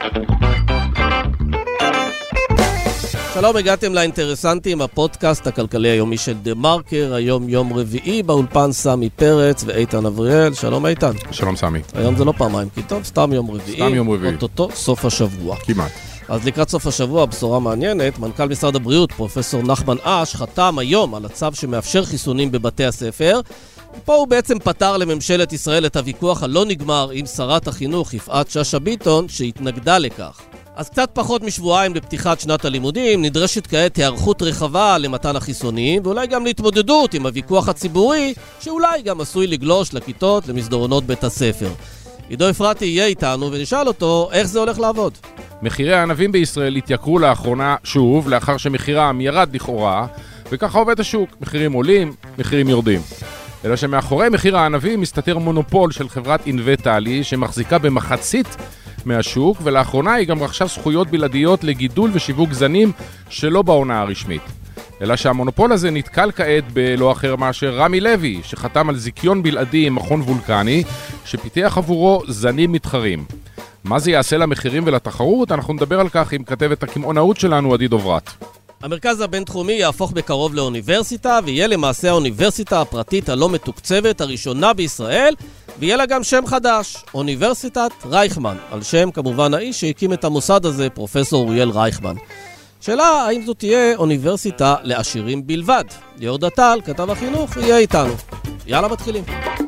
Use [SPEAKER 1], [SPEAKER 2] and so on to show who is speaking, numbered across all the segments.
[SPEAKER 1] שלום, הגעתם לאינטרסנטים, הפודקאסט הכלכלי היומי של דה מרקר. היום יום רביעי, באולפן סמי פרץ ואיתן אבריאל. שלום איתן.
[SPEAKER 2] שלום סמי.
[SPEAKER 1] היום זה לא פעמיים, כי טוב, סתם יום רביעי.
[SPEAKER 2] סתם יום רביעי.
[SPEAKER 1] אוטוטו סוף השבוע.
[SPEAKER 2] כמעט.
[SPEAKER 1] אז לקראת סוף השבוע, בשורה מעניינת, מנכ"ל משרד הבריאות, פרופסור נחמן אש, חתם היום על הצו שמאפשר חיסונים בבתי הספר. פה הוא בעצם פתר לממשלת ישראל את הוויכוח הלא נגמר עם שרת החינוך, יפעת שאשא ביטון, שהתנגדה לכך. אז קצת פחות משבועיים לפתיחת שנת הלימודים, נדרשת כעת היערכות רחבה למתן החיסונים, ואולי גם להתמודדות עם הוויכוח הציבורי, שאולי גם עשוי לגלוש לכיתות, למסדרונות בית הספר. עידו אפרתי יהיה איתנו ונשאל אותו איך זה הולך לעבוד.
[SPEAKER 2] מחירי הענבים בישראל התייקרו לאחרונה שוב, לאחר שמחירם ירד לכאורה, וככה עובד השוק, מחירים עולים, מחירים יורדים. אלא שמאחורי מחיר הענבים מסתתר מונופול של חברת אינווטלי, שמחזיקה במחצית מהשוק, ולאחרונה היא גם רכשה זכויות בלעדיות לגידול ושיווק זנים שלא בעונה הרשמית. אלא שהמונופול הזה נתקל כעת בלא אחר מאשר רמי לוי, שחתם על זיכיון בלעדי עם מכון וולקני, שפיתח עבורו זנים מתחרים. מה זה יעשה למחירים ולתחרות? אנחנו נדבר על כך עם כתבת הקמעונאות שלנו, עדי דוברת.
[SPEAKER 1] המרכז הבינתחומי יהפוך בקרוב לאוניברסיטה, ויהיה למעשה האוניברסיטה הפרטית הלא מתוקצבת הראשונה בישראל, ויהיה לה גם שם חדש, אוניברסיטת רייכמן, על שם כמובן האיש שהקים את המוסד הזה, פרופסור אוריאל רייכמן. שאלה, האם זו תהיה אוניברסיטה לעשירים בלבד? ליאור דטל, כתב החינוך, יהיה איתנו. יאללה, מתחילים.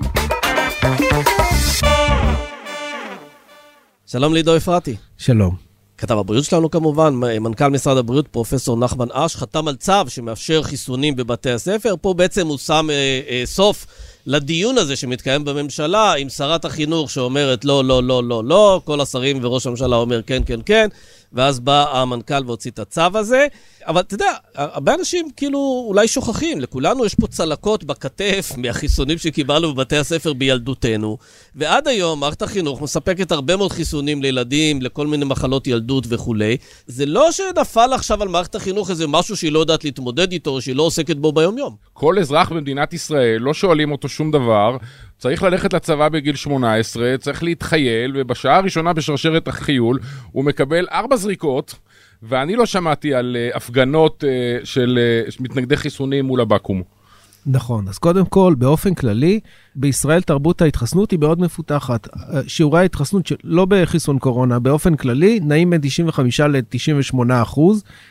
[SPEAKER 1] שלום לעידו אפרתי.
[SPEAKER 3] שלום.
[SPEAKER 1] כתב הבריאות שלנו כמובן, מנכ"ל משרד הבריאות פרופסור נחמן אש, חתם על צו שמאפשר חיסונים בבתי הספר. פה בעצם הוא שם סוף לדיון הזה שמתקיים בממשלה, עם שרת החינוך שאומרת לא, לא, לא, לא, לא, כל השרים וראש הממשלה אומר כן, כן, כן, ואז בא המנכ"ל והוציא את הצו הזה. אבל אתה יודע, הרבה אנשים כאילו אולי שוכחים, לכולנו יש פה צלקות בכתף מהחיסונים שקיבלנו בבתי הספר בילדותנו, ועד היום מערכת החינוך מספקת הרבה מאוד חיסונים לילדים, לכל מיני מחלות ילדות וכו'. זה לא שנפל עכשיו על מערכת החינוך איזה משהו שהיא לא יודעת להתמודד איתו, או שהיא לא עוסקת בו ביום יום.
[SPEAKER 2] כל אזרח במדינת ישראל, לא שואלים אותו שום דבר, צריך ללכת לצבא בגיל 18, צריך להתחייל, ובשעה הראשונה בשרשרת החיול הוא מקבל 4 זריקות, ואני לא שמעתי על הפגנות של מתנגדי חיסונים מול הבקו"ם.
[SPEAKER 3] נכון, אז קודם כל, באופן כללי, בישראל תרבות ההתחסנות היא מאוד מפותחת. שיעורי ההתחסנות לא בחיסון קורונה, באופן כללי, נעים בין 95 ל-98%,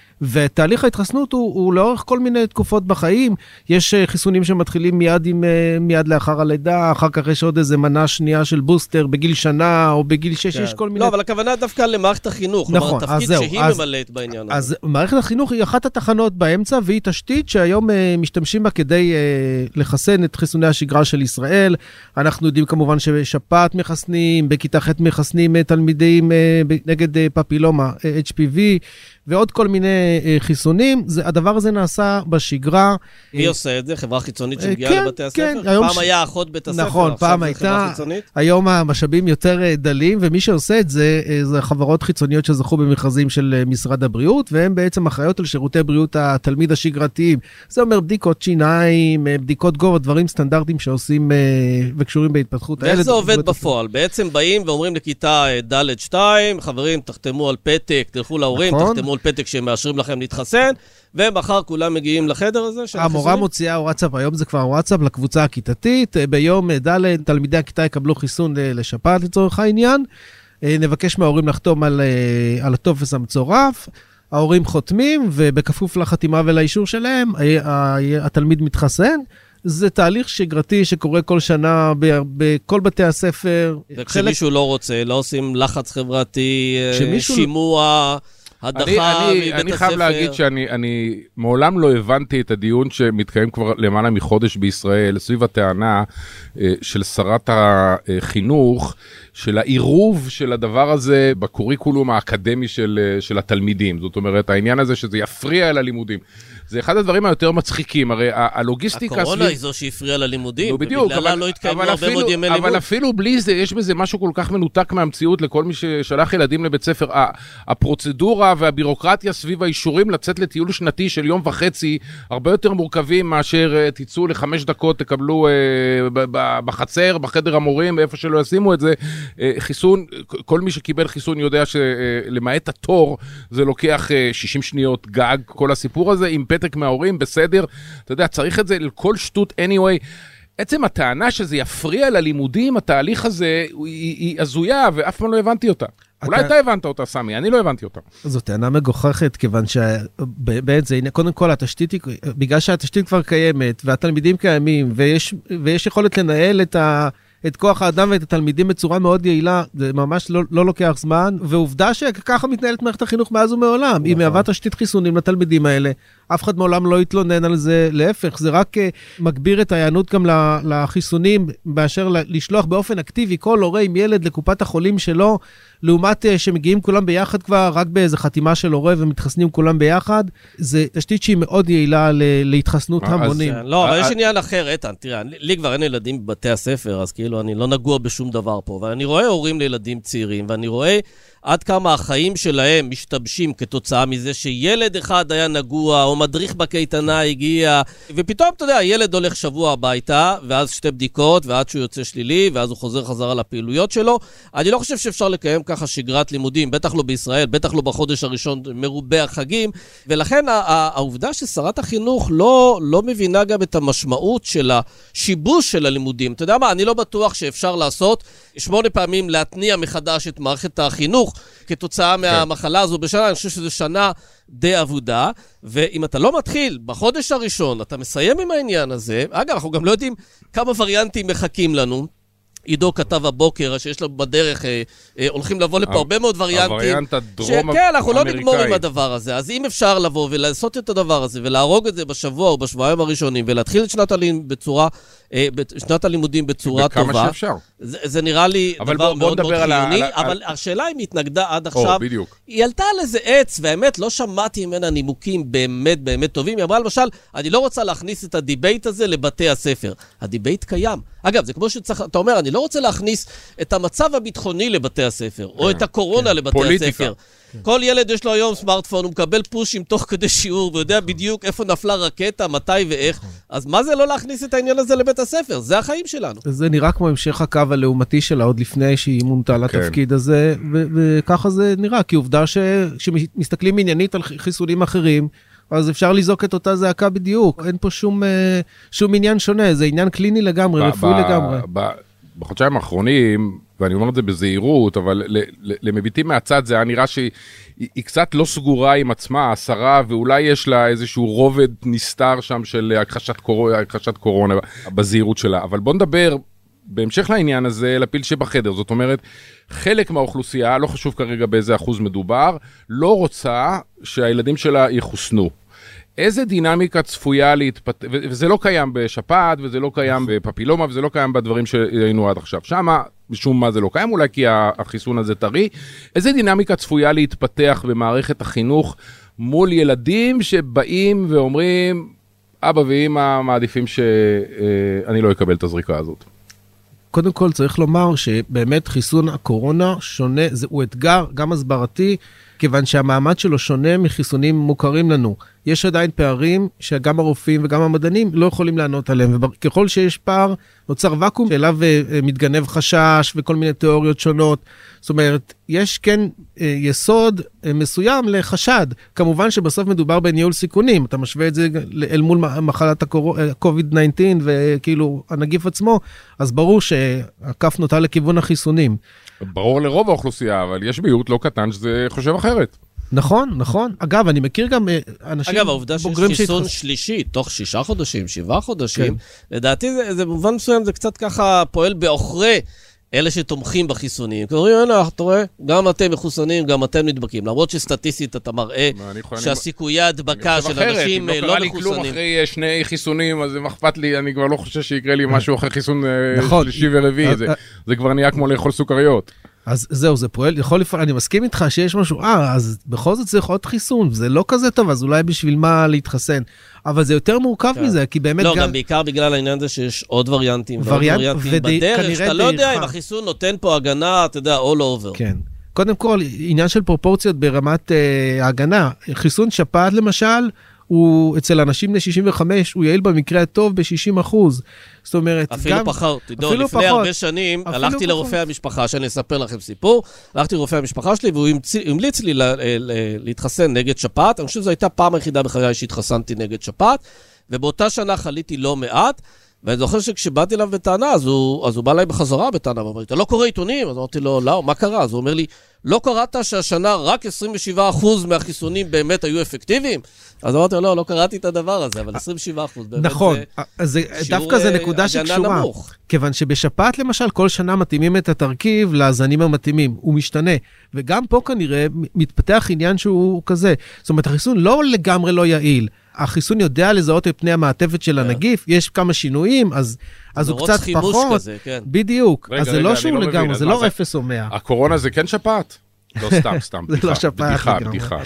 [SPEAKER 3] ותהליך ההתחסנות הוא לאורך כל מיני תקופות בחיים. יש חיסונים שמתחילים מיד לאחר הלידה, אחר כך יש עוד איזה מנה שנייה של בוסטר בגיל שנה או בגיל 6, יש כל מיני...
[SPEAKER 1] לא, אבל הכוונה דווקא למערכת החינוך,
[SPEAKER 3] נכון,
[SPEAKER 1] כלומר, תפקיד שהיא ממלאת בעניין הזה.
[SPEAKER 3] אז מערכת החינוך היא אחת התחנות באמצע, והיא תשתית שהיום משתמשים בה כדי לחסן את חיסוני השגרה של ישראל. אנחנו יודעים כמובן ששפעת מחסנים, בכיתה ח' מחסנים תלמידים נגד פפילומה, HPV, ועוד כל מיני חיסונים. הדבר הזה נעשה בשגרה.
[SPEAKER 1] מי עושה את זה? חברה חיצונית שמגיעה לבתי הספר? פעם היה אחות בית הספר,
[SPEAKER 3] נכון, פעם הייתה. היום המשאבים יותר דלים, ומי שעושה את זה, זה חברות חיצוניות שזכו במכרזים של משרד הבריאות, והם בעצם אחראיות על שירותי בריאות התלמיד השגרתיים. זה אומר בדיקות שיניים, בדיקות גובה, דברים סטנדרטיים שעושים וקשורים בהתפתחות הילד.
[SPEAKER 1] ואיך זה עובד בפועל? בעצם באים ואומרים לכיתה ד' 2, חברים, תחתמו על פתק, תלכו להורים, תחתמו על פתק שמאשרים לכם להתחסן, ומחר כולם מגיעים לחדר הזה.
[SPEAKER 3] המורה מוציאה וואטסאפ, היום זה כבר וואטסאפ לקבוצה הכיתתית, ביום ד' תלמידי הכיתה יקבלו חיסון לשפעת לצורך העניין, נבקש מההורים לחתום על הטופס המצורף, ההורים חותמים, ובכפוף לחתימה ולאישור שלהם, התלמיד מתחסן. זה תהליך שגרתי שקורה כל שנה בכל בתי הספר.
[SPEAKER 1] וכשמישהו לא רוצה, לא עושים לחץ חברתי, שימוע, הדחה מבית הספר.
[SPEAKER 2] אני חייב להגיד שאני מעולם לא הבנתי את הדיון שמתקיים כבר למעלה מחודש בישראל, סביב הטענה של שרת החינוך, של העירוב של הדבר הזה בקוריקולום האקדמי של התלמידים. זאת אומרת, העניין הזה שזה יפריע אל הלימודים. זה אחד הדברים היותר מצחיקים, הרי הלוגיסטיקה...
[SPEAKER 1] הקורונה היא זו שהפריעה ללימודים,
[SPEAKER 2] בדיוק,
[SPEAKER 1] ובגללה לא התקיימו הרבה מאוד ימי לימוד.
[SPEAKER 2] אבל אפילו בלי זה, יש בזה משהו כל כך מנותק מהמציאות לכל מי ששלח ילדים לבית ספר. הפרוצדורה והבירוקרטיה סביב האישורים לצאת לטיול שנתי של יום וחצי, הרבה יותר מורכבים מאשר תצאו ל5 דקות, תקבלו בחצר, בחדר המורים, איפה שלא ישימו את זה. חיסון, כל מי שקיבל חיסון יודע שלמעט התור, זה לוקח 60 שניות גג, כל הסיפור הזה, עם פתק מההורים, בסדר. אתה יודע, צריך את זה לכל שטות anyway. עצם הטענה שזה יפריע ללימודים, התהליך הזה, היא הזויה, ואף פעם לא הבנתי אותה. אולי אתה הבנת אותה, סמי, אני לא הבנתי אותה.
[SPEAKER 3] זו טענה מגוחכת, כיוון שבאמת זה, קודם כל, התשתית, בגלל שהתשתית כבר קיימת, והתלמידים קיימים, ויש יכולת לנהל את כוח האדם ואת התלמידים בצורה מאוד יעילה, זה ממש לא לוקח זמן, ועובדה שככה מתנהלת מערכת החינוך מאז ומעולם. היא מהווה תשתית חיסונים לתלמידים האלה, אף אחד מעולם לא יתלונן על זה, להפך, זה רק מגביר את העיינות גם לחיסונים, באשר לשלוח באופן אקטיבי כל הורה עם ילד לקופת החולים שלו, לעומת שמגיעים כולם ביחד כבר, רק באיזו חתימה של הורה ומתחסנים כולם ביחד, זה תשתית שהיא מאוד יעילה להתחסנות המונים.
[SPEAKER 1] לא, אבל יש עניין אחר, איתן, תראה, לי כבר אין ילדים בבתי הספר, אז כאילו אני לא נגוע בשום דבר פה, ואני רואה הורים לילדים צעירים, ואני רואה עד כמה החיים שלהם משתבשים כתוצאה מזה שילד אחד היה נגוע, או מדריך בקייטנה הגיע, ופתאום, אתה יודע, ילד הולך שבוע הביתה, ואז 2 בדיקות, ועד שהוא יוצא שלילי, ואז הוא חוזר חזרה לפעילויות שלו. אני לא חושב שאפשר לקיים ככה שגרת לימודים, בטח לא בישראל, בטח לא בחודש הראשון מרובה החגים, ולכן העובדה ששרת החינוך לא מבינה גם את המשמעות של השיבוש של הלימודים. אתה יודע מה, אני לא בטוח שאפשר לעשות 8 פעמים להתניע מחדש את מערכת החינוך, כתוצאה מהמחלה הזו בשנה. אני חושב שזו שנה די עבודה, ואם אתה לא מתחיל בחודש הראשון, אתה מסיים עם העניין הזה. אגב, אנחנו גם לא יודעים כמה וריאנטים מחכים לנו. עידו כתב הבוקר שיש לו בדרך, הולכים לבוא לפה הרבה מאוד וריאנטים.
[SPEAKER 2] הווריאנט הדרום אמריקאי.
[SPEAKER 1] כן, אנחנו לא נגמור עם הדבר הזה. אז אם אפשר לבוא ולעשות את הדבר הזה, ולהרוג את זה בשבוע או בשבועיים הראשונים, ולהתחיל את שנת הלימודים בצורה טובה.
[SPEAKER 2] בכמה שאפשר.
[SPEAKER 1] זה נראה לי דבר מאוד מאוד חיוני, אבל השאלה אם היא התנגדה עד עכשיו, היא עלתה על איזה עץ, והאמת לא שמעתי ממנה נימוקים באמת באמת טובים. היא אמרה למשל, אני לא רוצה להכניס את הדיבייט הזה לבתי הספר. הדיבייט קיים. אגב, זה כמו שצריך, אתה אומר, אני לא רוצה להכניס את המצב הביטחוני לבתי הספר, או את הקורונה לבתי הספר. כל ילד יש לו היום סמארטפון, הוא מקבל פושים תוך כדי שיעור, ויודע בדיוק איפה נפלה רקטה, מתי ואיך. אז מה זה לא להכניס את העניין הזה לבית הספר? זה החיים שלנו.
[SPEAKER 3] זה נראה כמו המשך הקו הלאומתי שלה, עוד לפני שהיא מונתה לתפקיד הזה, וככה זה נראה, כי עובדה שמסתכלים עניינית על חיסונים אחרים, אז אפשר לזעוק את אותה זעקה בדיוק. אין פה שום עניין שונה, זה עניין קליני לגמרי, רפואי לגמרי.
[SPEAKER 2] בחודשיים האחרונים, ואני אומר את זה בזהירות, אבל למביטים מהצד זה היה נראה שהיא קצת לא סגורה עם עצמה, השרה, ואולי יש לה איזשהו רובד נסתר שם של הכחשת קורונה בזהירות שלה. אבל בוא נדבר בהמשך לעניין הזה, לפיל שבחדר. זאת אומרת, חלק מהאוכלוסייה, לא חשוב כרגע באיזה אחוז מדובר, לא רוצה שהילדים שלה יחוסנו. איזה דינמיקה צפויה להתפתח, וזה לא קיים בשפעת, וזה לא קיים בפפילומה, וזה לא קיים בדברים שהיינו עד עכשיו. שמה, משום מה זה לא קיים, אולי כי החיסון הזה טרי. איזה דינמיקה צפויה להתפתח במערכת החינוך מול ילדים שבאים ואומרים, אבא ואמא מעדיפים שאני לא אקבל את הזריקה הזאת?
[SPEAKER 3] קודם כל צריך לומר שבאמת חיסון הקורונה שונה, הוא אתגר גם הסברתי, כיוון שהמעמד שלו שונה מחיסונים מוכרים לנו. יש עדיין פערים שגם הרופאים וגם המדענים לא יכולים לענות עליהם, וככל שיש פער, נוצר וקום שאליו מתגנב חשש וכל מיני תיאוריות שונות. זאת אומרת, יש כן יסוד מסוים לחשד. כמובן שבסוף מדובר בניהול סיכונים, אתה משווה את זה אל מול מחלת ה-COVID-19 וכאילו הנגיף עצמו, אז ברור שהכף נוטה לכיוון החיסונים.
[SPEAKER 2] ברור לרוב האוכלוסייה, אבל יש מיעוט לא קטן שזה חושב אחרת.
[SPEAKER 3] נכון, נכון. אגב, אני מכיר גם אנשים...
[SPEAKER 1] אגב, העובדה שיש חיסון שלישי, תוך 6 חודשים, 7 חודשים, לדעתי זה במובן מסוים, זה קצת ככה פועל באוכרי אלה שתומכים בחיסונים. אומרים, אתה רואה, גם אתם מחוסנים, גם אתם נדבקים. למרות שסטטיסטית אתה מראה שהסיכויי ההדבקה של אנשים לא מחוסנים. לא קרה לי כלום
[SPEAKER 2] אחרי 2 חיסונים, אז זה מחפת לי, אני כבר לא חושב שיקרה לי משהו אחרי חיסון שלישי ורביעי. זה כבר נהיה כמו לאכול סוכריות.
[SPEAKER 3] אז זהו, זה פועל, יכול לפעול, אני מסכים איתך שיש משהו, אז בכל זאת צריך עוד חיסון, זה לא כזה טוב, אז אולי בשביל מה להתחסן. אבל זה יותר מורכב מזה, כי באמת
[SPEAKER 1] לא, גם בעיקר בגלל העניין הזה שיש עוד וריאנטים, בדרך, שאתה לא יודע אם החיסון נותן פה הגנה, אתה יודע, all over.
[SPEAKER 3] כן. קודם כל, עניין של פרופורציות ברמת ההגנה. חיסון שפעת למשל, הוא אצל אנשים בני 65, הוא יעיל במקרה הטוב ב-60%. זאת אומרת,
[SPEAKER 1] אפילו פחות. תדעו, לפני הרבה שנים, הלכתי לרופא המשפחה, שאני אספר לכם סיפור, הלכתי לרופא המשפחה שלי, והוא המליץ לי להתחסן נגד שפעת. אני חושב שזו הייתה פעם היחידה בחיי שהתחסנתי נגד שפעת, ובאותה שנה חליתי לא מעט, ואני זוכר שכשבאתי אליו בטענה, אז הוא בא אליי בחזרה בטענה, ואמר לי, אתה לא קורא עיתונים? אז אמרתי לו, לא, מה קרה? אז הוא אומר לי, לא קראת שהשנה רק 27% מהחיסונים באמת היו אפקטיביים? אז אמרתי לו, לא קראתי את הדבר הזה, אבל 27% באמת
[SPEAKER 3] נכון, דווקא זה נקודה שקשורה. כיוון שבשפעת למשל, כל שנה מתאימים את התרכיב לזנים המתאימים, הוא משתנה. וגם פה כנראה מתפתח עניין שהוא כזה. זאת אומרת, החיסון לא לגמרי לא יעיל. החיסון יודע לזהות את פני המעטפת של הנגיף, יש כמה שינויים, אז הוא קצת פחות.
[SPEAKER 1] כזה, כן.
[SPEAKER 3] בדיוק. אז זה לא שהוא לגמרי, זה לא 0 או 100.
[SPEAKER 2] הקורונה זה כן שפעת? לא סתם,
[SPEAKER 3] זה לא שפעת לגמרי.
[SPEAKER 2] בדיחה.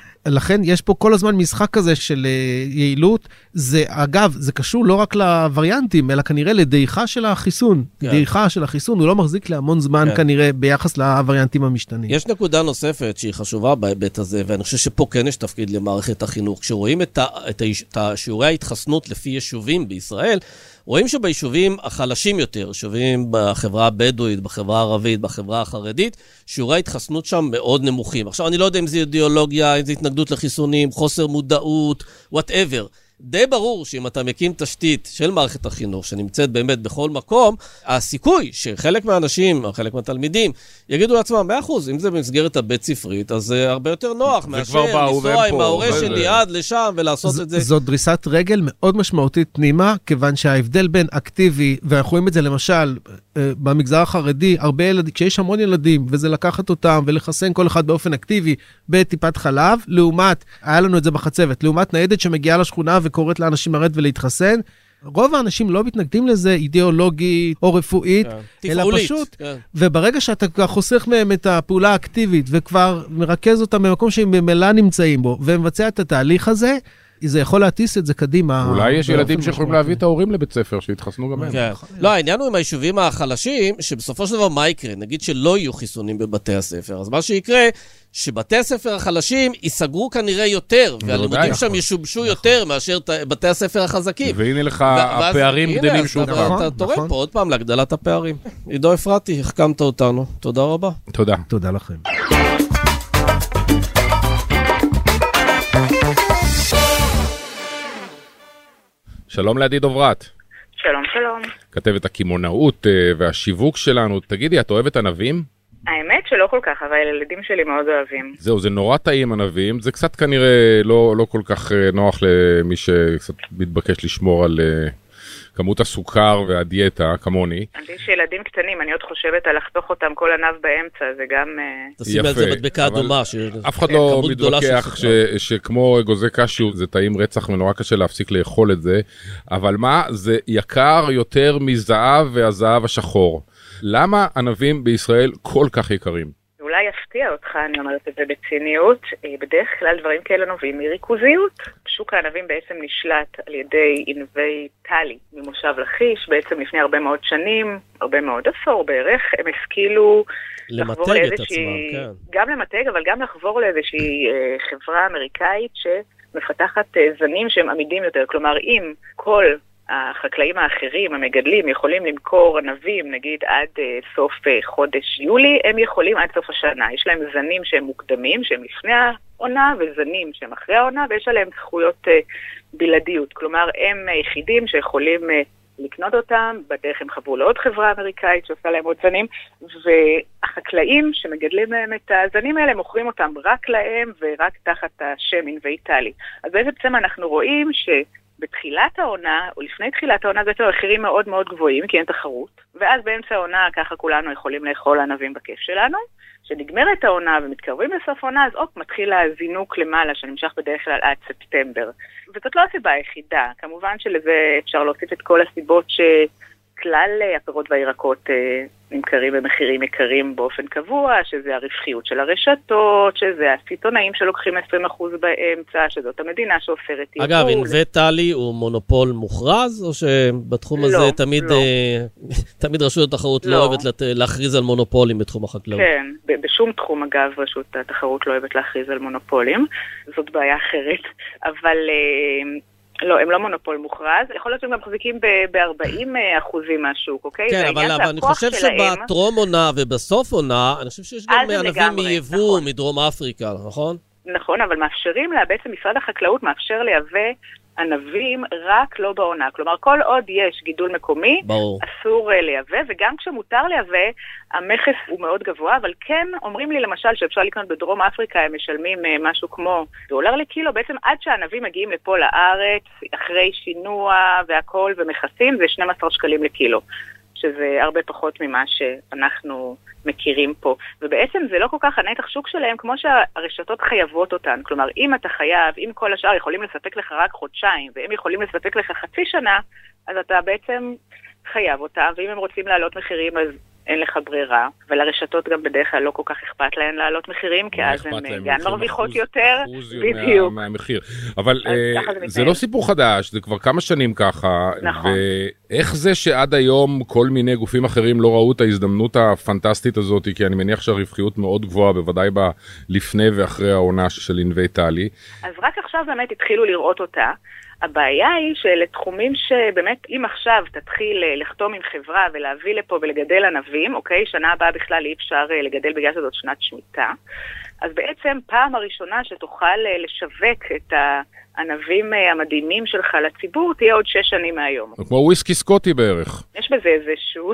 [SPEAKER 3] לכן יש פה כל הזמן משחק כזה של יעילות. זה, אגב, זה קשור לא רק לווריאנטים, אלא כנראה לדעיכה של החיסון. דעיכה של החיסון, הוא לא מחזיק להמון זמן כנראה ביחס לווריאנטים המשתנים.
[SPEAKER 1] יש נקודה נוספת שהיא חשובה בהיבט הזה, ואני חושב שפה כן יש תפקיד למערכת החינוך. כשרואים את שיעורי ההתחסנות לפי יישובים בישראל, רואים שביישובים החלשים יותר, יישובים בחברה הבדואית, בחברה הערבית, בחברה החרדית, שיעורי ההתחסנות שם מאוד נמוכים. עכשיו, אני לא יודע אם זה אידיאולוגיה, אם זה התנגדות לחיסונים, חוסר מודעות, whatever. די ברור שאם אתה מקים תשתית של מערכת החינוך, שנמצאת באמת בכל מקום, הסיכוי שחלק מהאנשים, או חלק מהתלמידים, יגידו לעצמם, 100%, אם זה במסגרת הבית ספרית, אז זה הרבה יותר נוח מאשר לנסוע עם ההורה שלי עד לשם ולעשות את זה.
[SPEAKER 3] זו דריסת רגל מאוד משמעותית פנימה, כיוון שההבדל בין אקטיבי, ואנחנו רואים את זה למשל, במגזר החרדי, הרבה ילדים, כשיש המון ילדים, וזה לקחת אותם ולחסן כל אחד באופן אקטיבי בטיפת חלב, לעומת, היה לנו את זה בחצבת, לעומת ניידת שמגיעה לשכונה וקוראת לאנשים לרדת ולהתחסן, רוב האנשים לא מתנגדים לזה אידיאולוגית או רפואית, אלא פשוט, וברגע שאתה חוסך מהם את הפעולה האקטיבית, וכבר מרכז אותם במקום שהם ממילא נמצאים בו, ומבצע את התהליך הזה, זה יכול להטיס את זה קדימה.
[SPEAKER 2] אולי יש ילדים שיכולים להביא את ההורים לבית ספר, שיתחסנו גם הם.
[SPEAKER 1] לא, העניין הוא עם היישובים החלשים, שבסופו של דבר מה יקרה? נגיד שלא יהיו חיסונים בבתי הספר. אז מה שיקרה, שבתי הספר החלשים ייסגרו כנראה יותר, והלימודים שם ישובשו יותר מאשר בתי הספר החזקים.
[SPEAKER 2] והנה לך, הפערים גדלים שוב פעם.
[SPEAKER 1] אתה תורם פה עוד פעם להגדלת הפערים. עידו אפרתי, החכמת אותנו. תודה רבה.
[SPEAKER 2] תודה.
[SPEAKER 3] תודה לכם.
[SPEAKER 2] שלום לעדי דוברת.
[SPEAKER 4] שלום, שלום.
[SPEAKER 2] כתבת הקמעונאות והשיווק שלנו. תגידי, את אוהבת ענבים?
[SPEAKER 4] האמת שלא כל כך, אבל הילדים שלי מאוד אוהבים.
[SPEAKER 2] זהו, זה נורא טעים ענבים. זה קצת כנראה לא כל כך נוח למי שקצת מתבקש לשמור על כמות הסוכר והדיאטה, כמוני.
[SPEAKER 4] יש ילדים קטנים, אני עוד חושבת על לחתוך אותם כל ענב באמצע, זה גם...
[SPEAKER 1] תשים על זה מדבקה אדומה.
[SPEAKER 2] אף אחד לא מתווכח שכמו אגוזי קשיו זה טעים רצח ונורא קשה להפסיק לאכול את זה, אבל מה? זה יקר יותר מזהב והזהב השחור. למה ענבים בישראל כל כך יקרים?
[SPEAKER 4] אולי יפתיע אותך, אני אומרת את זה בציניות, בדרך כלל דברים כאלה נובעים מריכוזיות. שוק הענבים בעצם נשלט על ידי ענבי טלי ממושב לכיש, בעצם לפני הרבה מאוד שנים, הרבה מאוד עשור בערך, הם השכילו
[SPEAKER 1] למתג את עצמם, כן.
[SPEAKER 4] גם למתג, אבל גם לחבור לאיזושהי חברה אמריקאית שמפתחת זנים שהם עמידים יותר. כלומר, אם כל החקלאים האחרים, המגדלים, יכולים למכור ענבים, נגיד עד סוף חודש יולי, הם יכולים עד סוף השנה. יש להם זנים שהם מוקדמים, שהם לפני העונה, וזנים שהם אחרי העונה, ויש עליהם זכויות בלעדיות. כלומר, הם היחידים שיכולים לקנות אותם, בדרך הם חברו לעוד חברה אמריקאית שעושה להם עוד זנים, והחקלאים שמגדלים להם את הזנים האלה, מוכרים אותם רק להם ורק תחת השם ענבי טלי. אז בעצם אנחנו רואים בתחילת העונה, או לפני תחילת העונה, זה מחירים מאוד מאוד גבוהים, כי אין תחרות, ואז באמצע העונה, ככה כולנו יכולים לאכול ענבים בכיף שלנו, שנגמרת העונה ומתקרבים לסוף העונה, אז מתחיל הזינוק למעלה, שנמשך בדרך כלל עד ספטמבר. וזאת לא הסיבה היחידה, כמובן שלזה אפשר להוסיף את כל הסיבות כלל הפירות והירקות נמכרים במחירים יקרים באופן קבוע, שזה הרווחיות של הרשתות, שזה הסיטונאים שלוקחים 20% באמצע, שזאת המדינה שאופרת יבול.
[SPEAKER 1] אגב, אינוויטלי הוא מונופול מוכרז, או שבתחום הזה תמיד רשות התחרות לא אוהבת להכריז על מונופולים בתחום החקלאות?
[SPEAKER 4] כן, בשום תחום אגב רשות התחרות לא אוהבת להכריז על מונופולים, זאת בעיה אחרת, אבל לא, הם לא מונופול מוכרז, יכול להיות שהם גם מחזיקים ב-40% מהשוק, אוקיי?
[SPEAKER 1] כן, אבל אני חושב שבטרום עונה ובסוף עונה, אני חושב שיש גם ענבים מייבוא מדרום אפריקה, נכון?
[SPEAKER 4] נכון, אבל מאפשרים לה, בעצם משרד החקלאות מאפשר לייבא ענבים רק לא בעונה. כלומר, כל עוד יש גידול מקומי, אסור לייבא, וגם כשמותר לייבא, המכס הוא מאוד גבוה, אבל כן אומרים לי למשל שאפשר לקנות בדרום אפריקה, הם משלמים משהו כמו $1 לקילו, בעצם עד שהענבים מגיעים לפה לארץ, אחרי שינוע והכל ומכסים, זה 12 שקלים לקילו, שזה הרבה פחות ממה שאנחנו מכירים פה. ובעצם זה לא כל כך הנתח שוק שלהם כמו שהרשתות חייבות אותן. כלומר, אם אתה חייב, אם כל השאר יכולים לספק לך רק חודשיים, והם יכולים לספק לך חצי שנה, אז אתה בעצם חייב אותם, ואם הם רוצים להעלות מחירים, אז אין לך ברירה. ולרשתות גם בדרך כלל לא כל כך אכפת להן להעלות מחירים, כי אז הן גם מרוויחות יותר.
[SPEAKER 2] בדיוק. מהמחיר. אבל זה לא סיפור חדש, זה כבר כמה שנים ככה.
[SPEAKER 4] נכון.
[SPEAKER 2] ואיך זה שעד היום כל מיני גופים אחרים לא ראו את ההזדמנות הפנטסטית הזאת, כי אני מניח שהרווחיות מאוד גבוהה, בוודאי לפני ואחרי העונה של אינוויטלי.
[SPEAKER 4] אז רק עכשיו באמת התחילו לראות אותה. הבעיה היא שלתחומים שבאמת אם עכשיו תתחיל לחתום עם חברה ולהביא לפה ולגדל ענבים, אוקיי, שנה הבאה בכלל אי אפשר לגדל בגלל שזאת שנת שמיטה, אז בעצם פעם הראשונה שתוכל לשווק את הענבים המדהימים שלך לציבור תהיה עוד 6 שנים מהיום.
[SPEAKER 2] כמו וויסקי סקוטי בערך.
[SPEAKER 4] יש בזה איזשהו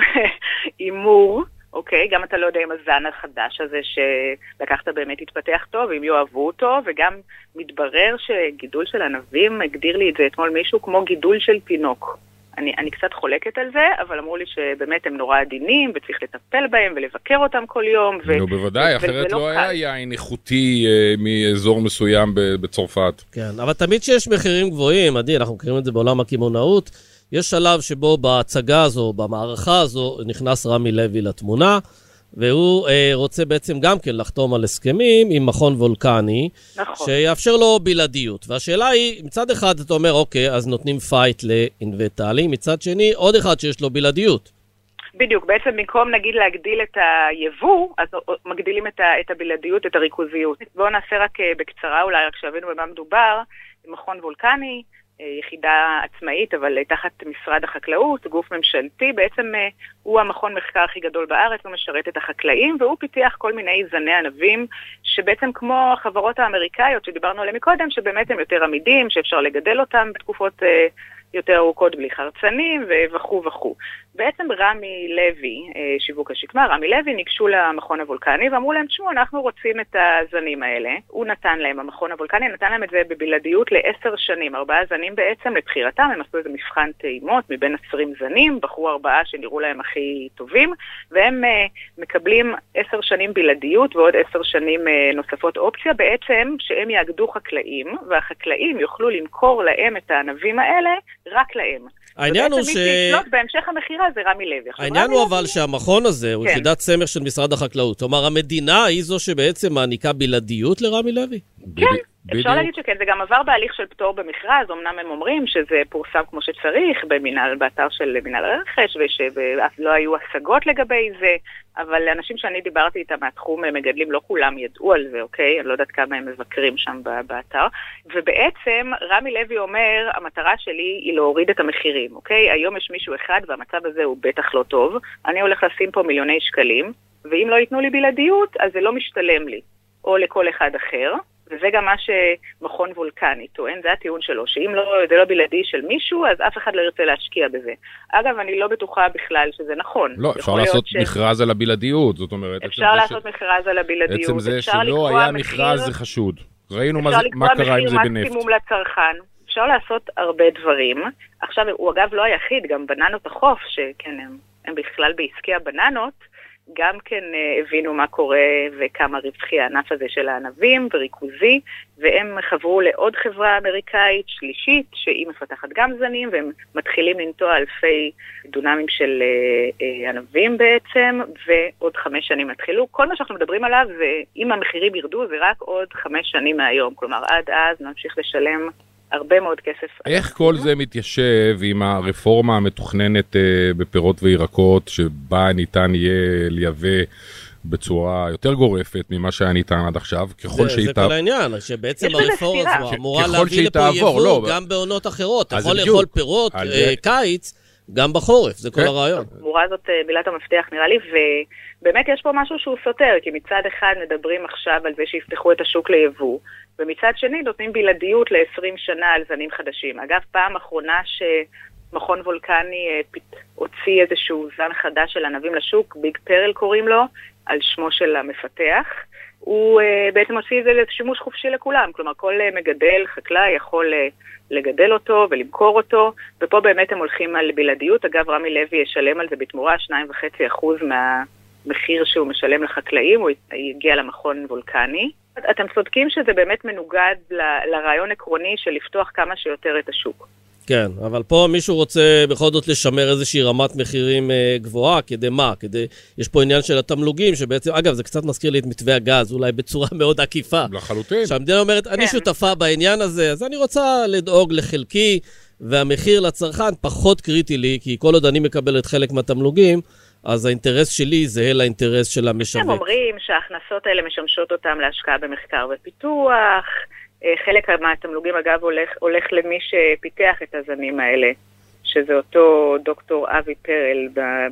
[SPEAKER 4] אימור. אוקיי, גם אתה לא יודע אם הזן החדש הזה שלקחת באמת התפתח טוב, אם יאהבו אותו, וגם מתברר שגידול של ענבים, הגדיר לי את זה אתמול מישהו, כמו גידול של תינוק. אני קצת חולקת על זה, אבל אמרו לי שבאמת הם נורא עדינים, וצריך לטפל בהם ולבקר אותם כל יום.
[SPEAKER 2] נו, בוודאי, אחרת לא היה יין איכותי מאזור מסוים בצרפת.
[SPEAKER 1] כן, אבל תמיד שיש מחירים גבוהים, עדי, אנחנו מכירים את זה בעולם הקמעונאות, יש שלב שבו בהצגה הזו, במערכה הזו, נכנס רמי לוי לתמונה, והוא רוצה בעצם גם כן לחתום על הסכמים עם מכון וולקני,
[SPEAKER 4] נכון.
[SPEAKER 1] שיאפשר לו בלעדיות. והשאלה היא, מצד אחד אתה אומר, אוקיי, אז נותנים פייט לאינוויטלי, מצד שני, עוד אחד שיש לו בלעדיות.
[SPEAKER 4] בדיוק, בעצם במקום נגיד להגדיל את היבוא, אז מגדילים את הבלעדיות, את הריכוזיות. בואו נעשה רק בקצרה, אולי רק שהבינו במה מדובר, מכון וולקני, יחידה עצמאית, אבל תחת משרד החקלאות, גוף ממשלתי, בעצם הוא המכון מחקר הכי גדול בארץ, הוא משרת את החקלאים, והוא פיתח כל מיני זני ענבים, שבעצם כמו החברות האמריקאיות שדיברנו עליהם מקודם, שבאמת הם יותר עמידים, שאפשר לגדל אותם בתקופות יותר ארוכות בלי חרצנים וכו' וכו'. בעצם רמי לוי, שיווק השקמה, רמי לוי ניגשו למכון הוולקני ואמרו להם, תשמעו, אנחנו רוצים את הזנים האלה. הוא נתן להם, המכון הוולקני נתן להם את זה בבלעדיות ל10 שנים, 4 זנים בעצם לבחירתם, הם עשו איזה מבחן טעימות מבין 20 זנים, בחרו 4 שנראו להם הכי טובים, והם מקבלים 10 שנים בלעדיות ועוד 10 שנים נוספות אופציה, בעצם שהם יאגדו חקלאים, והחקלאים יוכלו למכור להם את הענבים האלה רק להם.
[SPEAKER 1] העניין הוא
[SPEAKER 4] בהמשך המחירה זה רמי לוי.
[SPEAKER 1] העניין הוא אבל שהמכון הזה הוא יחידת סמך של משרד החקלאות. כלומר, המדינה היא זו שבעצם מעניקה בלעדיות לרמי לוי?
[SPEAKER 4] כן, אפשר להגיד שכן. זה גם עבר בהליך של פטור במכרז. אמנם הם אומרים שזה פורסם כמו שצריך באתר של מינהל הרכש, ולא היו השגות לגבי זה, אבל אנשים שאני דיברתי איתם מהתחום מגדלים, לא כולם ידעו על זה, אוקיי? אני לא יודעת כמה הם מבקרים שם באתר. ובעצם רמי לוי אומר, המטרה שלי היא להוריד את המחירים, אוקיי? היום יש מישהו אחד והמצב הזה הוא בטח לא טוב. אני הולך לשים פה מיליוני שקלים, ואם לא ייתנו לי בלעדיות, אז זה לא משתלם לי, או לכל אחד אחר. וזה גם מה שמכון וולקני טוען, זה הטיעון שלו, שאם זה לא בלעדי של מישהו, אז אף אחד לא ירצה להשקיע בזה. אגב, אני לא בטוחה בכלל שזה נכון.
[SPEAKER 2] לא, אפשר לעשות מכרז על הבלעדיות, זאת אומרת...
[SPEAKER 4] אפשר לעשות מכרז על הבלעדיות.
[SPEAKER 2] עצם זה שלא היה מכרז זה חשוד. ראינו מה קרה עם זה בנפט.
[SPEAKER 4] מקסימום לצרכן. אפשר לעשות הרבה דברים. עכשיו, הוא אגב לא היחיד, גם בננות החוף, שכן, הם בכלל בעסקי הבננות, גם כן הבינו מה קורה וכמה רווחי הענף הזה של הענבים וריכוזי, והם חברו לעוד חברה אמריקאית שלישית שהיא מפתחת גם זנים, והם מתחילים לנטוע אלפי דונמים של ענבים בעצם, ועוד 5 שנים התחילו. כל מה שאנחנו מדברים עליו, אם המחירים ירדו, זה רק עוד 5 שנים מהיום. כלומר, עד אז נמשיך לשלם הרבה מאוד כסף.
[SPEAKER 2] איך כל זה מתיישב עם הרפורמה המתוכננת בפירות וירקות, שבה ניתן יהיה לייבא בצורה יותר גורפת ממה שהיה ניתן עד עכשיו, ככל שהיא...
[SPEAKER 1] זה כל העניין, שבעצם הרפורמה הזו אמורה להביא לפה יבוא גם בעונות אחרות. אתה יכול לאכול פירות קיץ גם בחורף, זה כל הרעיון.
[SPEAKER 4] המורה הזאת מילת המפתח נראה לי, ובאמת יש פה משהו שהוא סותר, כי מצד אחד מדברים עכשיו על זה שיפתחו את השוק ליבוא, ומצד שני נותנים בלעדיות ל-20 שנה על זנים חדשים. אגב, פעם אחרונה שמכון וולקני הוציא איזשהו זן חדש של ענבים לשוק, ביג פרל קוראים לו, על שמו של המפתח, הוא בעצם הוציא את זה לשימוש חופשי לכולם, כלומר כל מגדל, חקלאי יכול לגדל אותו ולמכור אותו, ופה באמת הם הולכים על בלעדיות. אגב, רמי לוי ישלם על זה בתמורה 2.5% מהמחיר שהוא משלם לחקלאים, הוא יגיע למכון וולקני. אתם צודקים שזה באמת מנוגד לרעיון עקרוני של לפתוח כמה שיותר את השוק.
[SPEAKER 1] כן, אבל פה מישהו רוצה בכל זאת לשמר איזושהי רמת מחירים גבוהה, כדי מה? יש פה עניין של התמלוגים, שבעצם, אגב, זה קצת מזכיר לי את מתווה הגז, אולי בצורה מאוד עקיפה.
[SPEAKER 2] לחלוטין.
[SPEAKER 1] שהמדינה אומרת, אני שותפה בעניין הזה, אז אני רוצה לדאוג לחלקי, והמחיר לצרכן פחות קריטי לי, כי כל עוד אני מקבל את חלק מהתמלוגים, אז האינטרס שלי זהה לאינטרס של המשווק.
[SPEAKER 4] הם אומרים שההכנסות האלה משמשות אותם להשקעה במחקר ופיתוח, חלק מהתמלוגים אגב הולך למי שפיתח את הזנים האלה, שזה אותו דוקטור אבי פרל.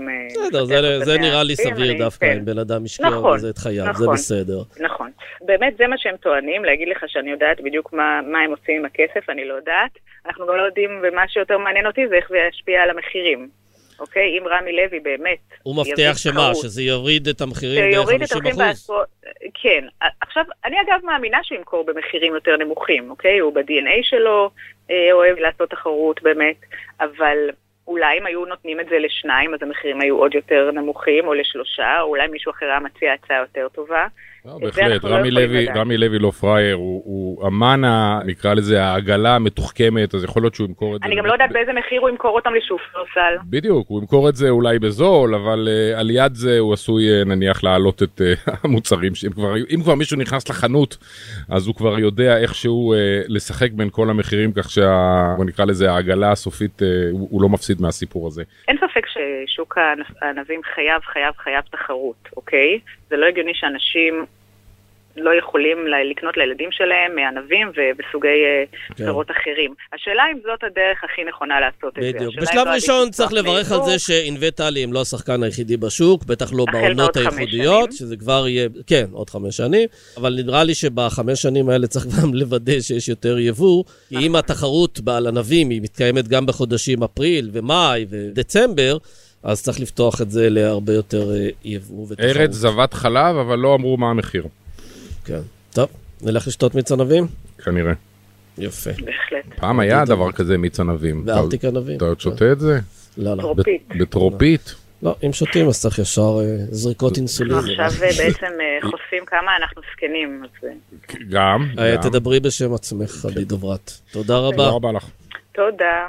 [SPEAKER 1] זה נראה לי סביר דווקא, אם בן אדם משקיע בזה את חייו, זה בסדר.
[SPEAKER 4] נכון, באמת זה מה שהם טוענים, להגיד לך שאני יודעת בדיוק מה הם עושים עם הכסף, אני לא יודעת, אנחנו גם לא יודעים, ומה שיותר מעניין אותי זה איך זה ישפיע על המחירים. אוקיי, אם רמי לוי באמת...
[SPEAKER 1] הוא מבטיח שמה? שזה יוריד את המחירים ב-50%?
[SPEAKER 4] כן. עכשיו, אני אגב מאמינה שהוא ימכור במחירים יותר נמוכים, אוקיי? הוא ב-DNA שלו אוהב לעשות תחרות באמת, אבל אולי אם היו נותנים את זה ל2, אז המחירים היו עוד יותר נמוכים, או ל3, או אולי מישהו אחר מציע הצעה יותר טובה.
[SPEAKER 2] בהחלט, רמי לוי לא פרייר, הוא אמן, נקרא לזה, העגלה המתוחכמת, אז יכול להיות שהוא ימכור את זה.
[SPEAKER 4] אני גם לא יודעת באיזה מחיר הוא ימכור אותם לשופרסל.
[SPEAKER 2] בדיוק, הוא ימכור את זה אולי בזול, אבל על יד זה הוא עשוי נניח להעלות את המוצרים, אם כבר מישהו נכנס לחנות, אז הוא כבר יודע איכשהו לשחק בין כל המחירים, כך שנקרא לזה, העגלה הסופית, הוא לא מפסיד מהסיפור הזה.
[SPEAKER 4] אין ספק ששוק הענבים חייב תחרות, אוקיי? זה לא הגיוני שאנשים לא יכולים לקנות לילדים שלהם מענבים ובסוגי פירות אחרים. השאלה אם זאת הדרך הכי נכונה לעשות את זה.
[SPEAKER 1] בדיוק. בשלב ראשון צריך לברך על זה שאינווטלי הם לא השחקן היחידי בשוק, בטח לא בעונות הייחודיות, שזה כבר יהיה, כן, עוד 5 שנים, אבל נראה לי שב5 שנים האלה צריך גם לוודא שיש יותר יבוא, כי אם התחרות בעל ענבים היא מתקיימת גם בחודשים אפריל ומאי ודצמבר, אז צריך לפתוח את זה להרבה יותר יבוא ותחרות.
[SPEAKER 2] ארץ זבת חלב, אבל לא אמרו מה המחיר.
[SPEAKER 1] כן. טוב, נלך לשתות מיץ ענבים?
[SPEAKER 2] כנראה.
[SPEAKER 1] יפה.
[SPEAKER 4] בהחלט.
[SPEAKER 2] פעם היה דבר כזה מיץ ענבים.
[SPEAKER 1] וארטיק ענבים.
[SPEAKER 2] אתה עוד שותה את זה?
[SPEAKER 1] לא, לא.
[SPEAKER 4] טרופית.
[SPEAKER 2] בטרופית?
[SPEAKER 1] לא, אם שותים אז צריך ישר זריקות אינסולין.
[SPEAKER 4] עכשיו בעצם חושפים כמה אנחנו סקנים.
[SPEAKER 2] גם.
[SPEAKER 1] תדברי בשם עצמך, עדי דוברת. תודה רבה.
[SPEAKER 2] תודה רבה לך.
[SPEAKER 4] תודה.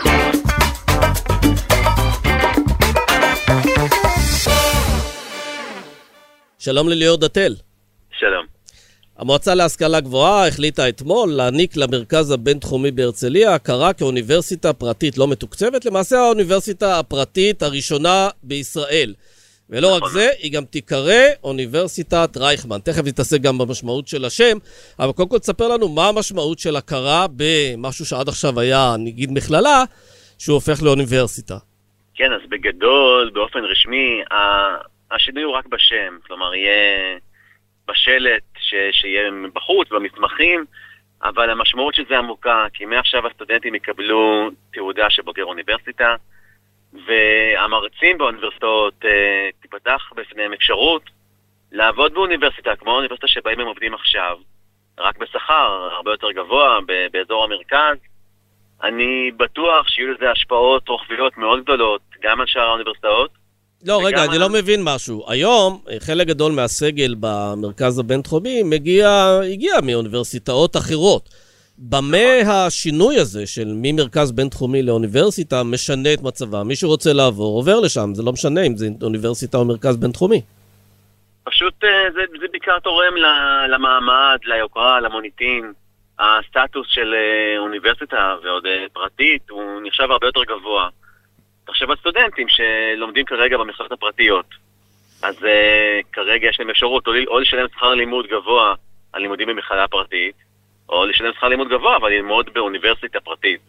[SPEAKER 1] שלום לליאור דתל.
[SPEAKER 5] שלום.
[SPEAKER 1] המועצה להשכלה גבוהה החליטה אתמול להעניק למרכז הבינתחומי בהרצליה הכרה כאוניברסיטה פרטית לא מתוקצבת, למעשה האוניברסיטה הפרטית הראשונה בישראל. ולא רק זה, היא גם תיקרא אוניברסיטת רייכמן. תכף נתעסק גם במשמעות של השם, אבל קודם כל תספר לנו מה המשמעות של הכרה במשהו שעד עכשיו היה נגיד מכללה, שהוא הופך לאוניברסיטה.
[SPEAKER 5] כן, אז בגדול, באופן רשמי, השינוי הוא רק בשם, כלומר יהיה בשלט שיהיה בחוץ, במסמכים, אבל המשמעות של זה עמוקה, כי מעכשיו הסטודנטים יקבלו תעודה שבוגר אוניברסיטה, והמרצים באוניברסיטאות תיפתח בפניהם אפשרות לעבוד באוניברסיטה, כמו האוניברסיטה שבהם הם עובדים עכשיו, רק בשכר הרבה יותר גבוה, באזור המרכז. אני בטוח שיהיו לזה השפעות רוחביות מאוד גדולות, גם על שאר האוניברסיטאות.
[SPEAKER 1] לא, רגע, אני לא מבין משהו. היום, חלק גדול מהסגל במרכז הבינתחומי הגיע מאוניברסיטאות אחרות. במה השינוי הזה של ממרכז בינתחומי לאוניברסיטה משנה את מצבה? מי שרוצה לעבור עובר לשם, זה לא משנה אם זה אוניברסיטה או מרכז בינתחומי.
[SPEAKER 5] פשוט זה בעיקר תורם למעמד, ליוקרה, למוניטין. הסטטוס של אוניברסיטה ועוד פרטית הוא נחשב הרבה יותר גבוה. תחשב על סטודנטים שלומדים כרגע במכללות הפרטיות. אז כרגע יש להם אפשרות או לשלם שכר לימוד גבוה על לימודים במכללה פרטית, או לשלם שכר לימוד גבוה, אבל ללמוד באוניברסיטה פרטית.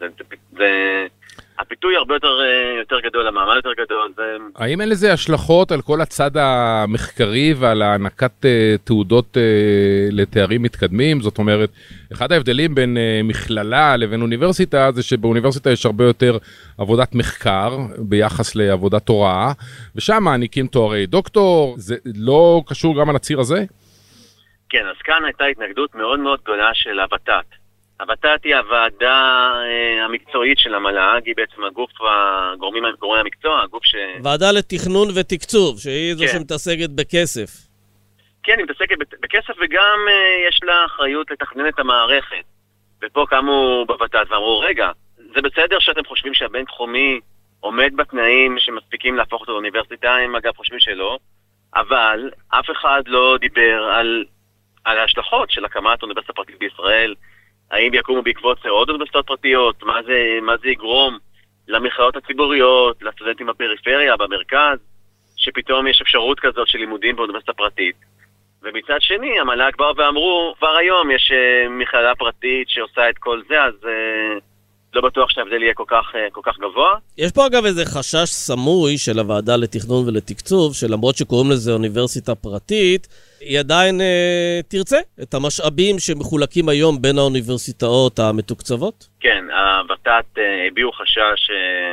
[SPEAKER 5] הפיתוי הרבה יותר גדול, המעמד יותר גדול.
[SPEAKER 2] האם אין לזה השלכות על כל הצד המחקרי ועל הענקת תעודות לתארים מתקדמים? זאת אומרת, אחד ההבדלים בין מכללה לבין אוניברסיטה זה שבאוניברסיטה יש הרבה יותר עבודת מחקר ביחס לעבודת הוראה, ושם מעניקים תוארי דוקטור. זה לא קשור גם על הציר הזה?
[SPEAKER 5] כן, אז כאן הייתה התנגדות מאוד מאוד גדולה של הוות"ת. הוות"ת היא הוועדה המקצועית של המל"ג, היא בעצם הגוף גורמי המקצוע, הגוף
[SPEAKER 1] ועדה לתכנון ותקצוב, שהיא זו שמתעסקת בכסף.
[SPEAKER 5] כן, היא מתעסקת בכסף, וגם יש לה אחריות לתכנן את המערכת. ופה קמו בוות"ת ואמרו, רגע, זה בסדר שאתם חושבים שהבינתחומי עומד בתנאים שמספיקים להפוך אותו לאוניברסיטה, הם אגב חושבים שלא, אבל אף אחד לא דיבר על ההשלכות של הקמת אוניברסיטה פרטית בישראל. האם יקומו בעקבות עוד אוניברסיטאות פרטיות? מה זה יגרום למכללות הציבוריות, לסטודנטים בפריפריה, במרכז, שפתאום יש אפשרות כזאת של לימודים באוניברסיטה פרטית. ומצד שני, המל"ג באו ואמרו, כבר היום יש מכללה פרטית שעושה את כל זה, אז לא בטוח שההבדל יהיה כל כך גבוה.
[SPEAKER 1] יש פה אגב איזה חשש סמוי של הוועדה לתכנון ולתקצוב, שלמרות שקוראים לזה אוניברסיטה פרטית, היא עדיין תרצה את המשאבים שמחולקים היום בין האוניברסיטאות המתוקצבות?
[SPEAKER 5] כן, הוות"ת הביעו חשש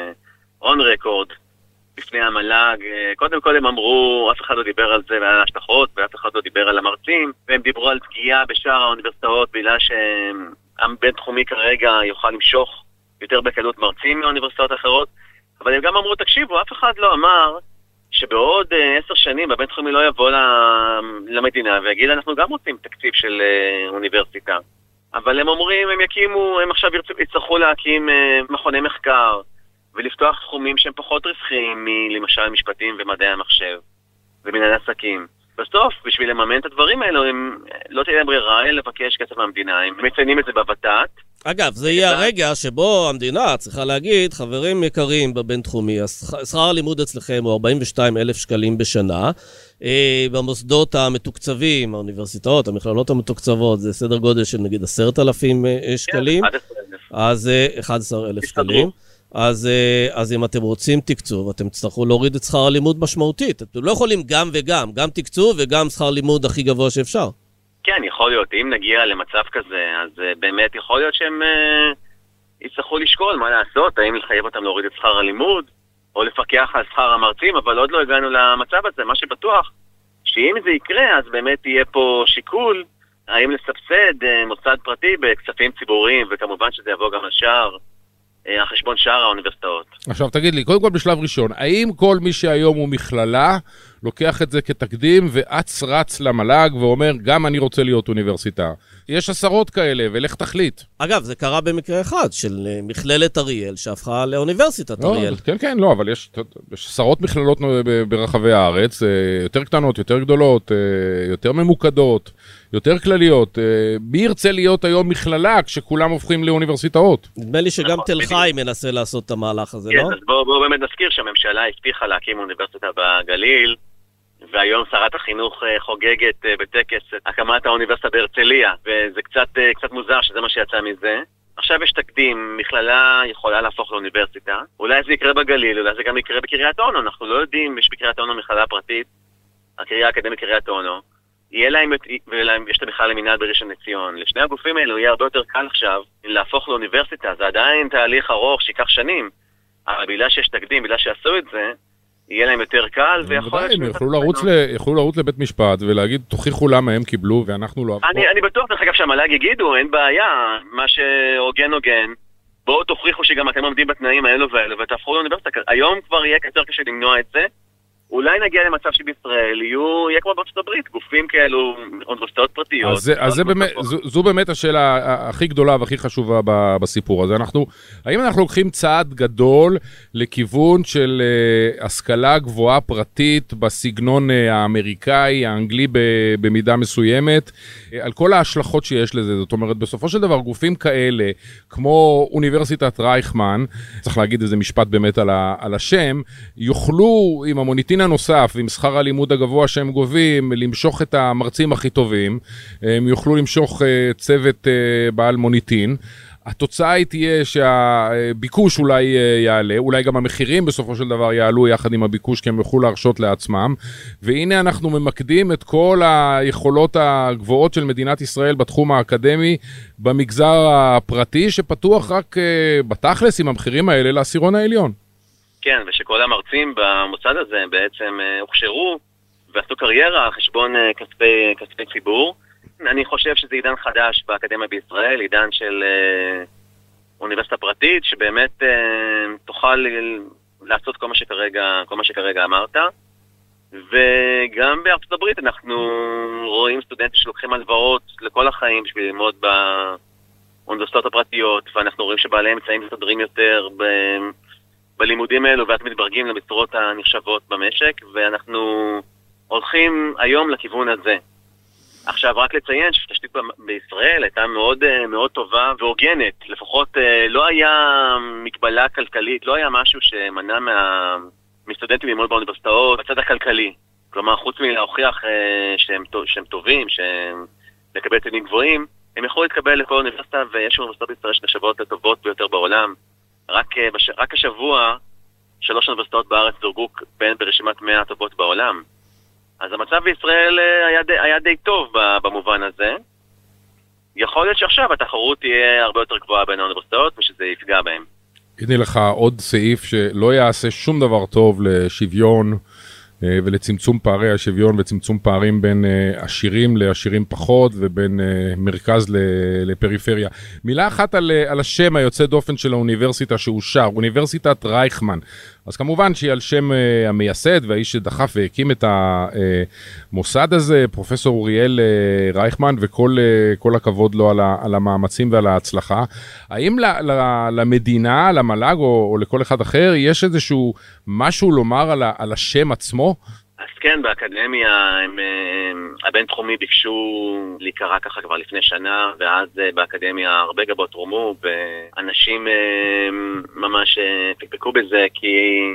[SPEAKER 5] on record בפני המל"ג. קודם כל הם אמרו, אף אחד לא דיבר על זה ועל ההשלכות, ואף אחד לא דיבר על המרצים, והם דיברו על פגיעה בשאר האוניברסיטאות, בגלל שהבינתחומי כרגע יוכל למשוך יותר בקלות מרצים מאוניברסיטאות אחרות, אבל הם גם אמרו, תקשיבו, אף אחד לא אמר שבעוד 10 שנים הבינתחומי לא יבוא למדינה ויגיד, אנחנו גם רוצים תקציב של אוניברסיטה. אבל הם אומרים, הם עכשיו יצטרכו להקים מכוני מחקר, ולפתוח תחומים שהם פחות רווחיים מלמשל משפטים ומדעי המחשב, ומנהל עסקים. בסוף, בשביל לממן את הדברים האלו, לא תהיה להם ברירה, אלא לבקש כסף מהמדינה. הם מציינים את זה בוות"ת.
[SPEAKER 1] אגב, זה יהיה הרגע שבו המדינה צריכה להגיד, חברים יקרים בבינתחומי, שכר הלימוד אצלכם הוא 42,000 שקלים בשנה, במוסדות המתוקצבים, האוניברסיטאות, המכללות המתוקצבות, זה סדר גודל של נגיד 10,000 שקלים.
[SPEAKER 5] 11,000.
[SPEAKER 1] אז 11,000 שקלים. אז אם אתם רוצים תקצוב, אתם תצטרכו להוריד את שכר הלימוד משמעותית. אתם לא יכולים גם וגם, גם תקצוב וגם שכר לימוד הכי גבוה שאפשר.
[SPEAKER 5] כן, יכול להיות. אם נגיע למצב כזה, אז באמת יכול להיות שהם יצטרכו לשקול מה לעשות, האם לחייב אותם להוריד את שכר הלימוד, או לפקח על שכר המרצים, אבל עוד לא הגענו למצב הזה. מה שבטוח, שאם זה יקרה, אז באמת יהיה פה שיקול, האם לסבסד מוסד פרטי בכספים ציבוריים, וכמובן שזה יבוא גם לשאר, על חשבון שאר האוניברסיטאות.
[SPEAKER 2] עכשיו תגיד לי, קודם כל בשלב ראשון, האם כל מי שהיום הוא מכללה, לוקח את זה כתקדים ואץ רץ למל"ג ואומר, גם אני רוצה להיות אוניברסיטה? יש עשרות כאלה, ולך תחליט.
[SPEAKER 1] אגב, זה קרה במקרה אחד, של מכללת אריאל, שהפכה לאוניברסיטת אריאל.
[SPEAKER 2] כן, לא, אבל יש עשרות מכללות ברחבי הארץ, יותר קטנות, יותר גדולות, יותר ממוקדות, יותר כלליות. מי ירצה להיות היום מכללה כשכולם הופכים לאוניברסיטאות?
[SPEAKER 1] נדמה לי שגם תל חי מנסה לעשות את המהלך הזה, לא?
[SPEAKER 5] כן, אז בואו באמת נזכיר שהממשלה הבטיחה להקים אוניברסיטה בגליל, והיום שרת החינוך חוגגת בטקס הקמת האוניברסיטה בהרצליה, וזה קצת מוזר שזה מה שיצא מזה. עכשיו יש תקדים, מכללה יכולה להפוך לאוניברסיטה, אולי זה יקרה בגליל, אולי זה גם יקרה בקריית אונו, אנחנו לא יודעים, יש בקריית אונו מכללה פרטית, הקריה האקדמית קריית אונו, יש את המכללה למינהל בראשון לציון. לשני הגופים האלו יהיה הרבה יותר קל עכשיו להפוך לאוניברסיטה, זה עדיין תהליך ארוך שיקח שנים, אבל בגלל שיש תקדים, בגלל שעשו את זה, יהיה להם יותר קל, ויכול להיות
[SPEAKER 2] הם יכולו לרוץ לבית משפט ולהגיד, תוכיחו למה הם קיבלו ואנחנו לא.
[SPEAKER 5] אני בטוח, דרך אגב, שהמל"ג יגידו, אין בעיה, מה שהוגן, בואו תוכיחו שגם אתם עומדים בתנאים האלו והאלו, ותהפכו לאוניברסיטה. היום כבר יהיה יותר קשה למנוע את זה, אולי נגיע למצב שבישראל יהיה כמו בארצות הברית, גופים כאלו, אוניברסיטאות פרטיות.
[SPEAKER 2] אז זו באמת השאלה הכי גדולה והכי חשובה בסיפור הזה. האם אנחנו לוקחים צעד גדול לכיוון של השכלה גבוהה פרטית בסגנון האמריקאי, האנגלי במידה מסוימת, על כל ההשלכות שיש לזה? זאת אומרת, בסופו של דבר גופים כאלה, כמו אוניברסיטת רייכמן, צריך להגיד איזה משפט באמת על השם, יוכלו עם המוניטין הנוסף, עם שכר הלימוד הגבוה שהם גובים, למשוך את המרצים הכי טובים, הם יוכלו למשוך צוות בעל מוניטין. התוצאה היא תהיה שהביקוש אולי יעלה, אולי גם המחירים בסופו של דבר יעלו יחד עם הביקוש, כי הם יוכלו להרשות לעצמם, והנה אנחנו ממקדים את כל היכולות הגבוהות של מדינת ישראל בתחום האקדמי, במגזר הפרטי, שפתוח רק בתכלס עם המחירים האלה לעשירון העליון.
[SPEAKER 5] כן, ושכל המרצים במוסד הזה בעצם הוכשרו ועשו קריירה על חשבון כספי ציבור. אני חושב שזה עידן חדש באקדמיה בישראל, עידן של אוניברסיטה פרטית, שבאמת תוכל לעשות כל מה שכרגע אמרת. וגם בארצות הברית אנחנו רואים סטודנטים שלוקחים הלוואות לכל החיים בשביל ללמוד באוניברסיטאות הפרטיות, ואנחנו רואים שבעלי אמצעים מסתדרים יותר בלימודים האלו, ואת מתברגים למשרות הנחשבות במשק, ואנחנו הולכים היום לכיוון הזה. עכשיו, רק לציין שהתשתית בישראל הייתה מאוד, מאוד טובה והוגנת. לפחות לא היה מגבלה כלכלית, לא היה משהו שמנע מסטודנטים ללמוד באוניברסיטאות בצד הכלכלי. כלומר, חוץ מלהוכיח שהם טובים, לקבל ציונים גבוהים, הם יכולו להתקבל לכל אוניברסיטה, ויש אוניברסיטאות בישראל שנחשבות לטובות ביותר בעולם. רק השבוע 3 אוניברסיטאות בארץ דורגו ברשימת 100 הטובות בעולם. אז המצב בישראל היה די טוב במובן הזה. יכול להיות שעכשיו התחרות תהיה הרבה יותר גבוהה בין האוניברסיטאות, ושזה יפגע בהם.
[SPEAKER 2] הנה לך עוד סעיף שלא יעשה שום דבר טוב לשוויון ולצמצום פערי השוויון וצמצום פערים בין עשירים לעשירים פחות ובין מרכז לפריפריה. מילה אחת על השם היוצא דופן של האוניברסיטה שאושר, אוניברסיטת רייכמן. אז כמובן שהיא על שם המייסד והאיש שדחף והקים את המוסד הזה, פרופסור אוריאל רייכמן, וכל הכבוד לו על המאמצים ועל ההצלחה. האם למדינה, למל"ג או לכל אחד אחר, יש איזשהו משהו לומר על השם עצמו?
[SPEAKER 5] אז כן, באקדמיה הבינתחומי ביקשו להיקרא ככה כבר לפני שנה, ואז באקדמיה הרבה גבות תרומו, ואנשים ממש פקפקו בזה, כי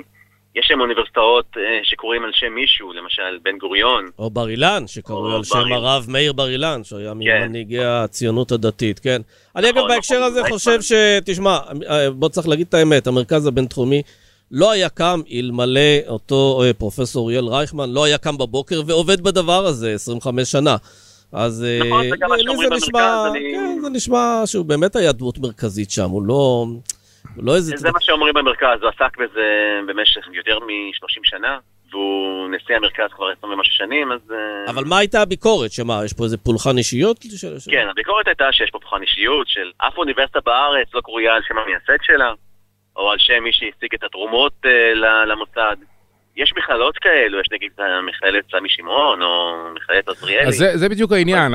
[SPEAKER 5] יש שם אוניברסיטאות שקוראים על שם מישהו, למשל בן גוריון.
[SPEAKER 1] או בר אילן, שקראו על שם הרב מאיר בר אילן, שהיה ממנהיגי הציונות הדתית, כן. אני אגב בהקשר הזה חושב תשמע, בוא צריך להגיד את האמת, המרכז הבינתחומי לא היה קם אלמלא אותו פרופסור אוריאל רייכמן, לא היה קם בבוקר ועובד בדבר הזה 25 שנה. אז זה נשמע שהוא באמת היה דמות מרכזית שם, הוא לא איזה...
[SPEAKER 5] זה מה שאומרים במרכז, הוא עסק בזה במשך יותר מ-30 שנה, והוא נשיא המרכז כבר 20 ומשהו שנים, אז...
[SPEAKER 1] אבל מה הייתה הביקורת? שמה, יש פה איזה פולחן אישיות?
[SPEAKER 5] כן, הביקורת הייתה שיש פה פולחן אישיות של אף אוניברסיטה בארץ לא קרויה על שם המייסד שלה, או על שם מי שהשיג את התרומות למוסד. יש מכללות כאלו, יש נגיד מכללת סמי שמעון, או מכללת עזריאלי.
[SPEAKER 2] אז זה בדיוק העניין,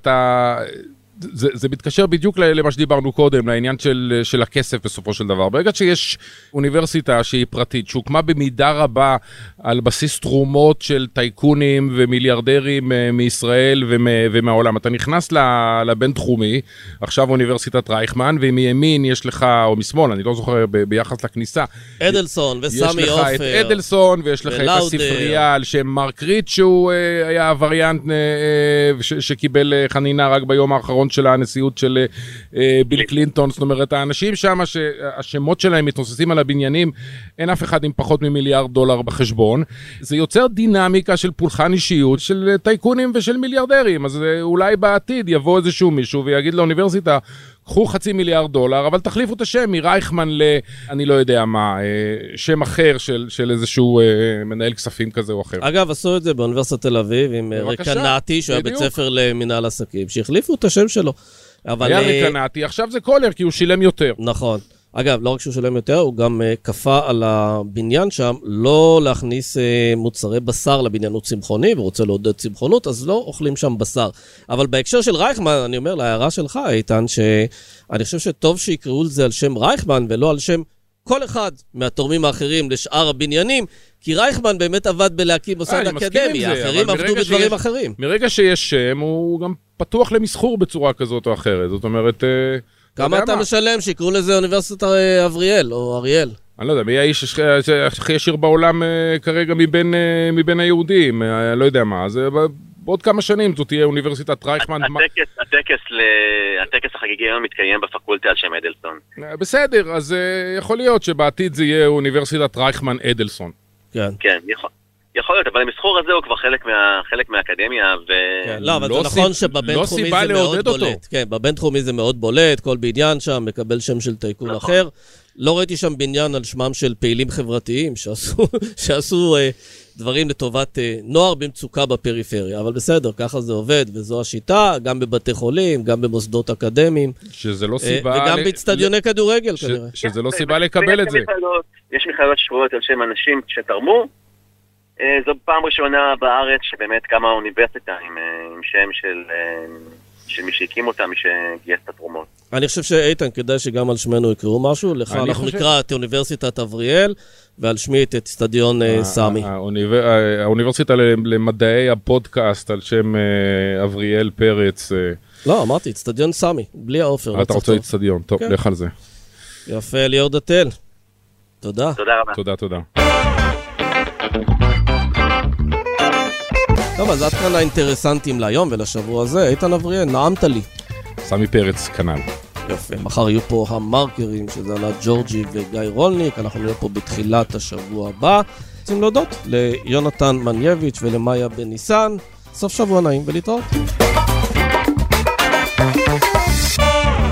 [SPEAKER 2] זה מתקשר בדיוק למה שדיברנו קודם, לעניין של הכסף בסופו של דבר. ברגע שיש אוניברסיטה שהיא פרטית, שהוקמה במידה רבה על בסיס תרומות של טייקונים ומיליארדרים מישראל ומהעולם, אתה נכנס לבינתחומי, עכשיו אוניברסיטת רייכמן, ומימין יש לך, או משמאל, אני לא זוכר ביחס לכניסה,
[SPEAKER 1] אדלסון וסמי אופר.
[SPEAKER 2] יש לך את אדלסון, ויש לך את הספרייה על שם מרק ריט, שהוא היה הווריאנט שקיבל חנינה רק ביום האחרון של הנשיאות של ביל קלינטון. זאת אומרת, האנשים שם, השמות שלהם מתנוססים על הבניינים, אין אף אחד עם פחות מ$1 מיליארד בחשבון. זה יוצר דינמיקה של פולחן אישיות, של טייקונים ושל מיליארדרים. אז אולי בעתיד יבוא איזשהו מישהו ויגיד לאוניברסיטה, קחו $500 מיליארד, אבל תחליפו את השם מרייכמן אני לא יודע מה, שם אחר של איזשהו מנהל כספים כזה או אחר.
[SPEAKER 1] אגב, עשו את זה באוניברסיטת תל אביב עם ריקנאטי, שהוא היה בית ספר למנהל עסקים, שהחליפו את השם שלו.
[SPEAKER 2] היה ריקנאטי, עכשיו זה קולר, כי הוא שילם יותר.
[SPEAKER 1] נכון. אגב, לא רק שהוא שלם יותר, הוא גם כפה על הבניין שם, לא להכניס מוצרי בשר לבניין, הוא צמחוני, ורוצה לעודד צמחונות, אז לא אוכלים שם בשר. אבל בהקשר של רייכמן, אני אומר להערה שלך, איתן, שאני חושב שטוב שיקראו לזה על שם רייכמן, ולא על שם כל אחד מהתורמים האחרים לשאר הבניינים, כי רייכמן באמת עבד בלהקים מוסד אקדמי, האחרים עבדו בדברים אחרים.
[SPEAKER 2] מרגע שיש שם, הוא גם פתוח למסחור בצורה כזאת או אחרת, זאת אומרת...
[SPEAKER 1] כמה אתה משלם שיקראו לזה אוניברסיטת אבריאל או אריאל?
[SPEAKER 2] אני לא יודע, מי האיש הכי ישיר בעולם כרגע מבין היהודים, לא יודע מה, אז בעוד כמה שנים זאת תהיה אוניברסיטת רייכמן.
[SPEAKER 5] הטקס החגיגי היום מתקיים בפקולטה על שם אדלסון.
[SPEAKER 2] בסדר, אז יכול להיות שבעתיד זה יהיה אוניברסיטת רייכמן אדלסון.
[SPEAKER 5] כן, יכול להיות, אבל המסחור הזה הוא כבר חלק מהאקדמיה,
[SPEAKER 1] לא, אבל זה נכון שבבינתחומי זה מאוד בולט. כן, בבינתחומי זה מאוד בולט, כל בניין שם מקבל שם של טייקון אחר. לא ראיתי שם בניין על שמם של פעילים חברתיים שעשו דברים לטובת נוער במצוקה בפריפריה, אבל בסדר, ככה זה עובד, וזו השיטה, גם בבתי חולים, גם במוסדות אקדמיים,
[SPEAKER 2] שזה לא סיבה...
[SPEAKER 1] וגם באצטדיוני כדורגל כנראה.
[SPEAKER 2] שזה לא סיבה לקבל את זה.
[SPEAKER 5] יש מכללות שקוראות על שם אנשים שתרמו, זו פעם ראשונה בארץ שבאמת קמה אוניברסיטה עם שם של מי שהקים אותה, מי שגייס את התרומות.
[SPEAKER 1] אני חושב שאיתן, כדאי שגם על שמנו יקראו משהו, לך אנחנו נקרא את אוניברסיטת אבריאל, ועל שמי את אצטדיון סמי.
[SPEAKER 2] האוניברסיטה למדעי הפודקאסט על שם אבריאל פרץ.
[SPEAKER 1] לא, אמרתי, אצטדיון סמי, בלי האופר.
[SPEAKER 2] אתה רוצה אצטדיון, טוב, לך על זה.
[SPEAKER 1] יפה, ליאור דתל. תודה.
[SPEAKER 5] תודה רבה.
[SPEAKER 2] תודה.
[SPEAKER 1] טוב, אז עד כאן האינטרסנטים להיום ולשבוע הזה. איתן אבריאל, נעמת לי.
[SPEAKER 2] סמי פרץ, כנ"ל.
[SPEAKER 1] יפה, מחר יהיו פה המרקרים, שזה ענת ג'ורג'י וגיא רולניק, אנחנו נהיה פה בתחילת השבוע הבא. רוצים להודות ליונתן מנייביץ' ולמאיה בן ניסן. סוף שבוע נעים ולהתראות.